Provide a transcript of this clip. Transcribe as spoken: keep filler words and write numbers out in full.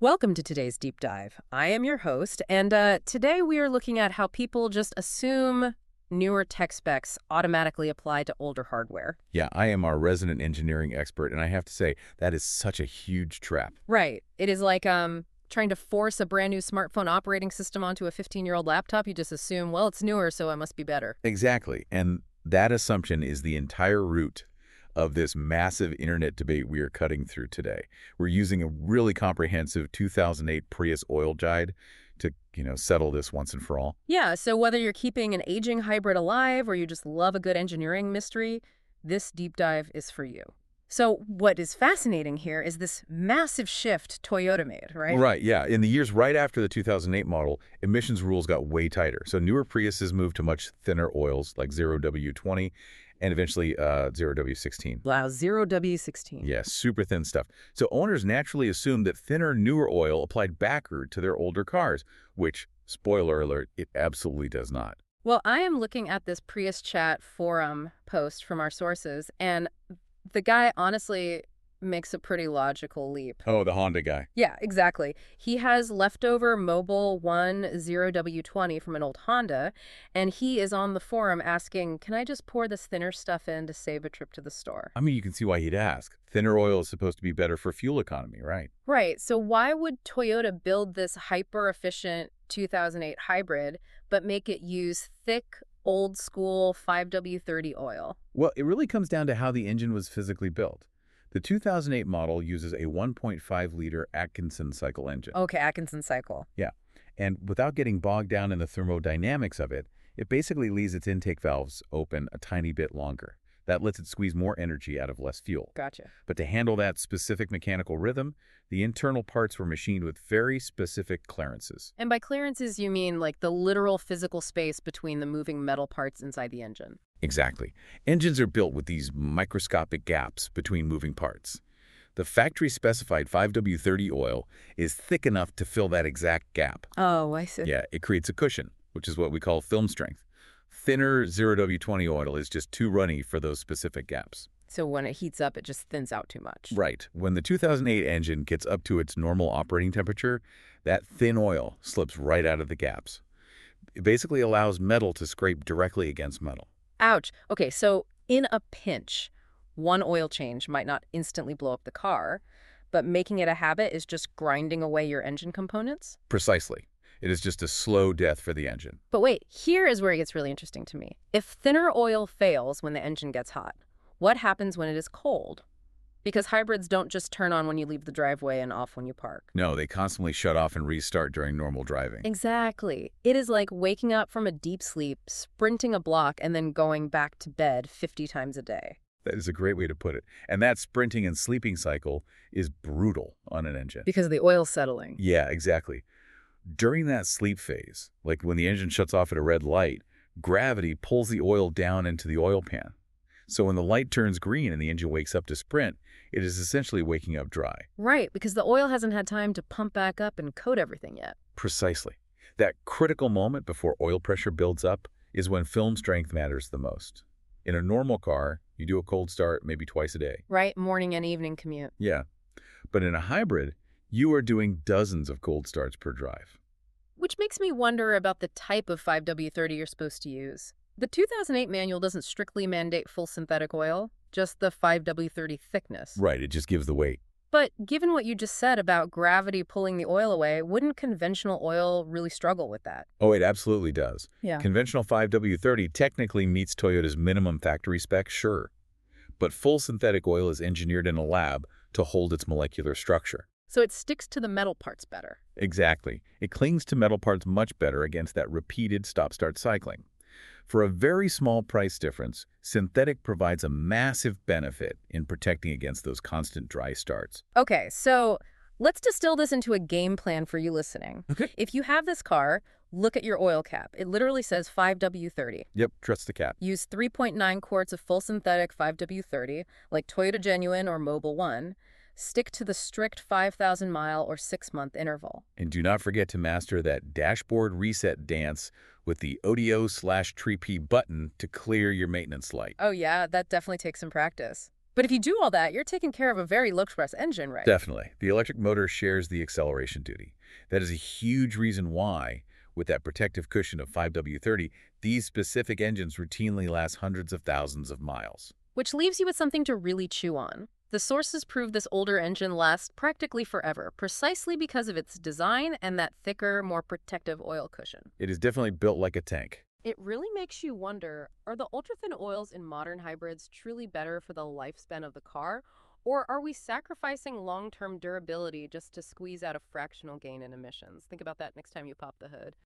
Welcome to today's deep dive. I am your host, and uh, today we are looking at how people just assume newer tech specs automatically apply to older hardware. Yeah, I am our resident engineering expert, and I have to say, that is such a huge trap. Right. It is like um trying to force a brand new smartphone operating system onto a fifteen-year-old laptop. You just assume, well, it's newer, so it must be better. Exactly, and that assumption is the entire root of this massive internet debate we are cutting through today. We're using a really comprehensive two thousand eight Prius oil guide to, you know, settle this once and for all. Yeah, so whether you're keeping an aging hybrid alive or you just love a good engineering mystery, this deep dive is for you. So what is fascinating here is this massive shift Toyota made, right? Right, yeah. In the years right after the two thousand eight model, emissions rules got way tighter. So newer Priuses moved to much thinner oils like zero W twenty and eventually uh, zero W sixteen. Wow, zero W sixteen. Yeah, super thin stuff. So owners naturally assumed that thinner, newer oil applied backward to their older cars, which, spoiler alert, it absolutely does not. Well, I am looking at this Prius Chat forum post from our sources, and the guy honestly makes a pretty logical leap. Oh, the Honda guy. Yeah, exactly. He has leftover Mobil one zero W twenty from an old Honda, and he is on the forum asking, can I just pour this thinner stuff in to save a trip to the store? I mean, you can see why he'd ask. Thinner oil is supposed to be better for fuel economy, right? Right. So why would Toyota build this hyper-efficient two thousand eight hybrid, but make it use thick, old-school five W thirty oil? Well, it really comes down to how the engine was physically built. The two thousand eight model uses a one point five liter Atkinson cycle engine. Okay, Atkinson cycle. Yeah, and without getting bogged down in the thermodynamics of it, it basically leaves its intake valves open a tiny bit longer. That lets it squeeze more energy out of less fuel. Gotcha. But to handle that specific mechanical rhythm, the internal parts were machined with very specific clearances. And by clearances, you mean like the literal physical space between the moving metal parts inside the engine. Exactly. Engines are built with these microscopic gaps between moving parts. The factory-specified five W thirty oil is thick enough to fill that exact gap. Oh, I see. Yeah, it creates a cushion, which is what we call film strength. Thinner zero W twenty oil is just too runny for those specific gaps. So when it heats up, it just thins out too much. Right. When the two thousand eight engine gets up to its normal operating temperature, that thin oil slips right out of the gaps. It basically allows metal to scrape directly against metal. Ouch. Okay, so in a pinch, one oil change might not instantly blow up the car, but making it a habit is just grinding away your engine components? Precisely. It is just a slow death for the engine. But wait, here is where it gets really interesting to me. If thinner oil fails when the engine gets hot, what happens when it is cold? Because hybrids don't just turn on when you leave the driveway and off when you park. No, they constantly shut off and restart during normal driving. Exactly. It is like waking up from a deep sleep, sprinting a block, and then going back to bed fifty times a day. That is a great way to put it. And that sprinting and sleeping cycle is brutal on an engine. Because of the oil settling. Yeah, exactly. During that sleep phase, like when the engine shuts off at a red light, gravity pulls the oil down into the oil pan. So when the light turns green and the engine wakes up to sprint, it is essentially waking up dry. Right, because the oil hasn't had time to pump back up and coat everything yet. Precisely. That critical moment before oil pressure builds up is when film strength matters the most. In a normal car, you do a cold start maybe twice a day. Right, morning and evening commute. Yeah. But in a hybrid, you are doing dozens of cold starts per drive. Which makes me wonder about the type of five W thirty you're supposed to use. The two thousand eight manual doesn't strictly mandate full synthetic oil, just the five W thirty thickness. Right, it just gives the weight. But given what you just said about gravity pulling the oil away, wouldn't conventional oil really struggle with that? Oh, it absolutely does. Yeah. Conventional five W thirty technically meets Toyota's minimum factory spec, sure. But full synthetic oil is engineered in a lab to hold its molecular structure. So it sticks to the metal parts better. Exactly. It clings to metal parts much better against that repeated stop-start cycling. For a very small price difference, synthetic provides a massive benefit in protecting against those constant dry starts. Okay, so let's distill this into a game plan for you listening. Okay. If you have this car, look at your oil cap. It literally says five W thirty. Yep, trust the cap. Use three point nine quarts of full synthetic five W thirty, like Toyota Genuine or Mobil one. Stick to the strict five thousand mile or six-month interval. And do not forget to master that dashboard reset dance with the O D O slash Tree P button to clear your maintenance light. Oh yeah, that definitely takes some practice. But if you do all that, you're taking care of a very low-stress engine, right? Definitely. The electric motor shares the acceleration duty. That is a huge reason why, with that protective cushion of five W thirty, these specific engines routinely last hundreds of thousands of miles. Which leaves you with something to really chew on. The sources prove this older engine lasts practically forever, precisely because of its design and that thicker, more protective oil cushion. It is definitely built like a tank. It really makes you wonder, are the ultra-thin oils in modern hybrids truly better for the lifespan of the car? Or are we sacrificing long-term durability just to squeeze out a fractional gain in emissions? Think about that next time you pop the hood.